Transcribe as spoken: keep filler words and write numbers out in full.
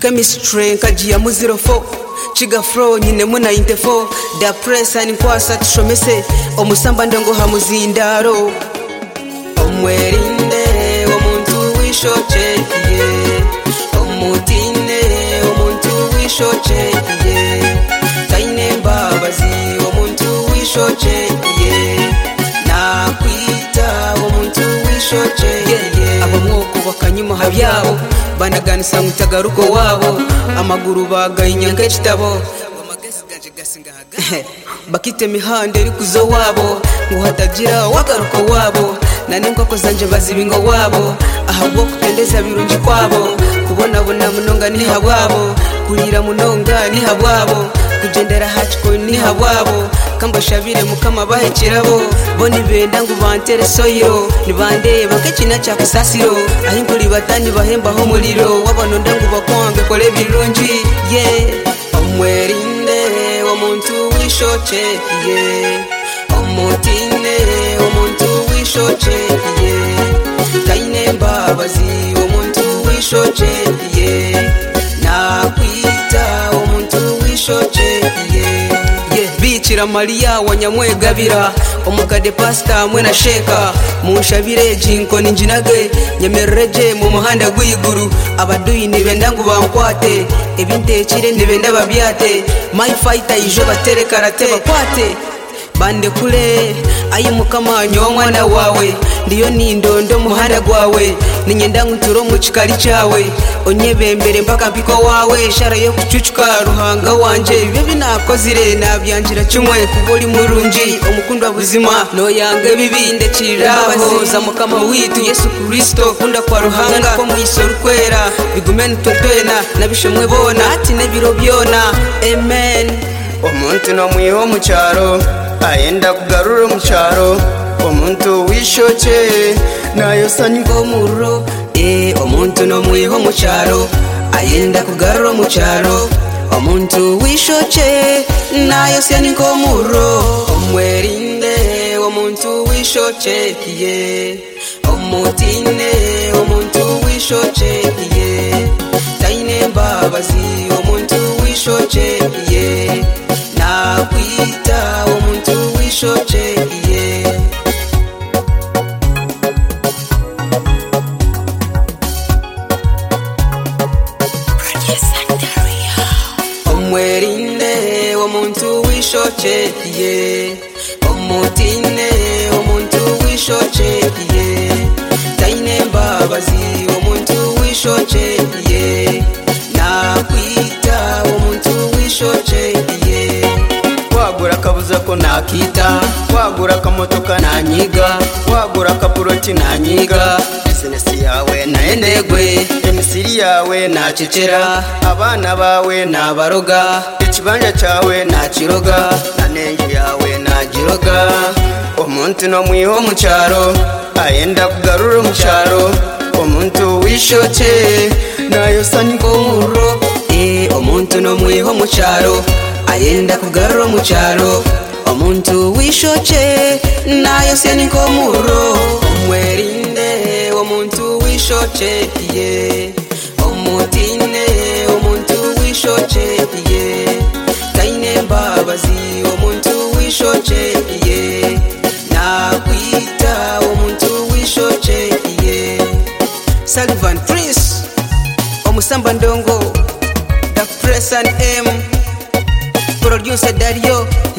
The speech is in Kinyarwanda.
chemistry nkagiya mu zero four chiga flow nyine mu ninety four da press and kwasa tushomese omusamba ndongo hamuzindaro omwerinde omuntu wishochekiye omutine omuntu wishochekiye taine mbabazi omuntu wishochekiye nakwita omuntu wishochekiye abamwoko bakanyuma habyabo banaganisa mutagaruko wabo amaguru bagayinyanga kitabo bakite mihande iri kuzo wabo ngo hatagira wagaruko wabo nane nkoko zanje bazibingo wabo ahabwo kutendeza birungi kwabo kubona bona munonga ni habwabo kurira munonga ni habwabo kugendera hachiko ni habwabo kamba shabire mukama bahekirabo boni benda ngo bantere soyo nibande bakekina cya kusasiro ahinkuri batani bahemba ho muliro wabano ndangu bakwange kole birungi ye omwerinde omuntu wishochekiye omutine omuntu wishochekiye taine mbabazi omuntu wishochekiye nakwita omuntu wishochekiye ye bikira Maria wanyamwegabira omukade pasta mwena sheka munshabire jinko ninjinage nyemereje mu muhanda gwiguru abaduyi nibendangu bankwate ebintekire nibenda babyate my fighter ijo batere karate bakwate bande kule ayi mukama nyomwana wawe ndiyo nindondo muhanda gwawe ninyenda nguturo mu kikali cyawe onyebembere mpaka mpiko wawe shara yo kucucuka ruhanga wanje bibe binakozire nabyangira kimwe kuburi murungi omukundwa buzima no yange bibinde kiriraho za mukama witu Yesu Kristo kunda kwa ruhanga ko mwisoro kwera bigumene totwena nabishemwe bona ati nebiro byona amen omuntu no mwiho mu cyaro ayenda kugarura mu cyaro omuntu wishoche nayo saniko muro eh omuntu no mwiho mu cyaro ayenda kugarura mu cyaro omuntu wishoche nayo saniko muro omwerinde omuntu wishochekiye omutine omuntu wishochekiye taine mbabazi omuntu wishochekiye nakwita omuntu wishochekiye omwerinde omuntu wishochekiye omutine omuntu wishochekiye taine mbabazi omuntu wishochekiye nakwita omuntu wishochekiye wagura kabuza ko nakita wagura kamotoka nanyiga wagura kapuroti nanyiga business yawe naendegwe emisiri yawe nacecera abana bawe nabaroga ikibanja cyawe nakiroga nanenje yawe nagiroga omuntu no mwiho mu cyaro ayenda kugarura mu cyaro omuntu wishoche nayo saniko muro eh omuntu no mwiho mu cyaro ayenda kugarura mu cyaro omuntu wishoche nayo saniko muro omwerinde omuntu wishochekiye omutine omuntu wishochekiye taine mbabazi omuntu wishochekiye nakwita omuntu wishochekiye Sullivan Prince omusamba ndongo the press and M producer Dario